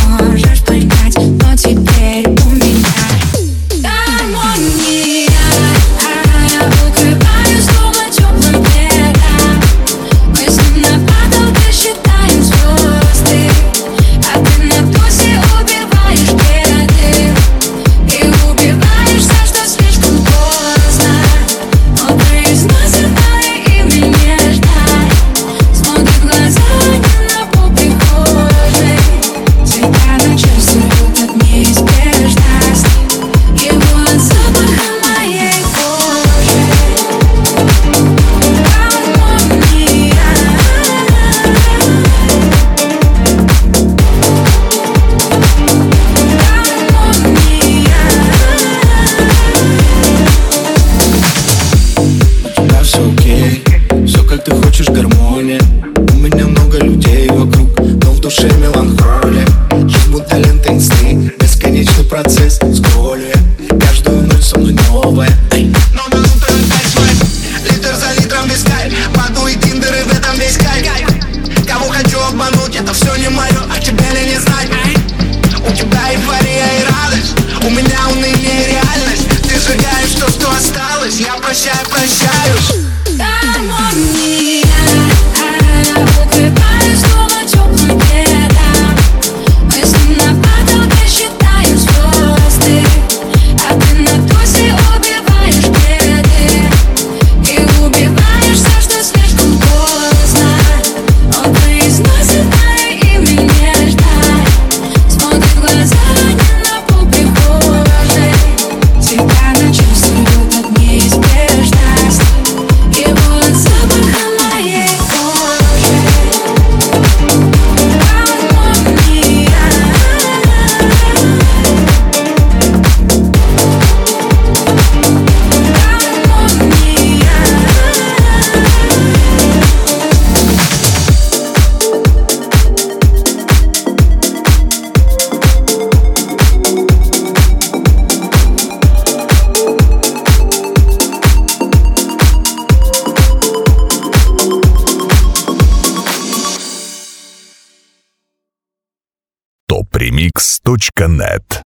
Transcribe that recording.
можешь понять, но теперь у меня гармония. Укрываю словно теплым пледом. Мы с ним на потолке считаем звезды, а ты на тусе убиваешь беды. И убиваешь за что слишком поздно. Он произносит мое имя нежно, смотрит в глаза не на полприхожей. Всегда она чувствует от неизбежность его от запаха моей кожи. Гармония. У тебя все окей, все как ты хочешь, гармония. У меня много людей вокруг, но в душе меланхолия. Жизнь будто лента инсты, бесконечный процесс скроллия. Каждую ночь со мной новая. Но минута опять свайп, литр за литром без кайф. Баду и тиндер, и в этом весь кайф. Кого хочу обмануть, это все не мое, а тебе ли не знать? У тебя эйфория и радость, у меня уныние и реальность. Ты сжигаешь то, что осталось, я прощаю, прощаюсь. Гармония. Укрываю словно теплым пледом. Мы с ним на потолке считаем звезды, а ты на тусе убиваешь беды. И убиваешь за что слишком поздно. Он произносит мое имя нежно, смотрит в глаза не на полприхожей. Всегда она чувствует от неизбежность его от запаха моей кожи. Гармония. topremix.net